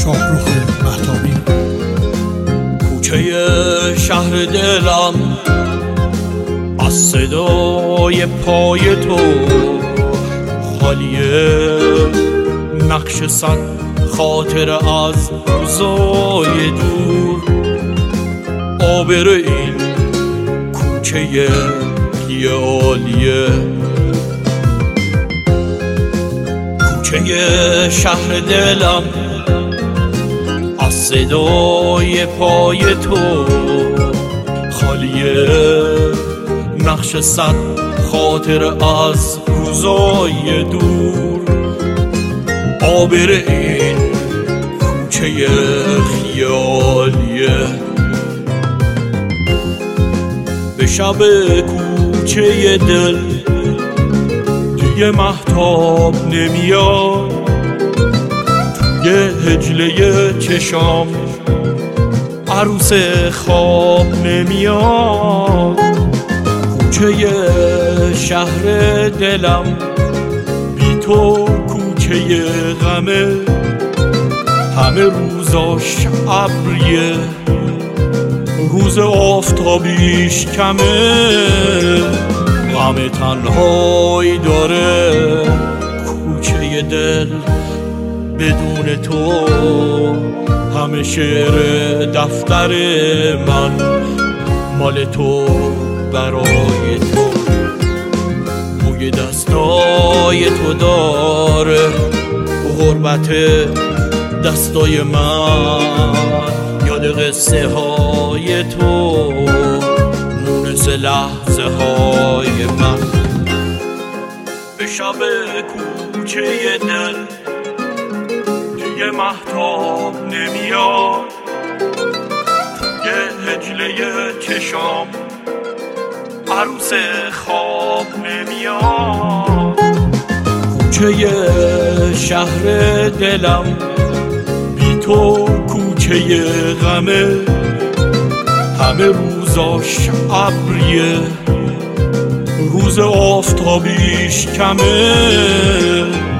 شاهرخ مهتابی. کوچه شهر دلم از صدای پای تو خالیه، نقش صد خاطر از روزای دور. آبر این کوچه خیالیه، کوچه شهر دلم از صدای پای تو خالیه، نقش صد خاطر از روزای دور. آبر این کوچه خیالیه، به شب کوچه دل دیگه مهتاب نمیاد، توی هجله چشام عروس خواب نمیاد. کوچه شهر دلم بی تو کوچه غمه، همه روزاش ابریه، روز آفتابیش کمه. غم تنهایی داره کوچه دل بدون تو، همه شعر دفتر من مال تو برای تو. بوی دستای تو داره غربت دستای من، یاد قصه های تو مونس لحظه های من. به شب کوچه دل دیگه مهتاب نمیاد، توی هجله چشام عروس خواب نمیاد. کوچه شهر دلم بی تو کوچه غمه، همه روزاش ابریه، روز آفتابیش کمه.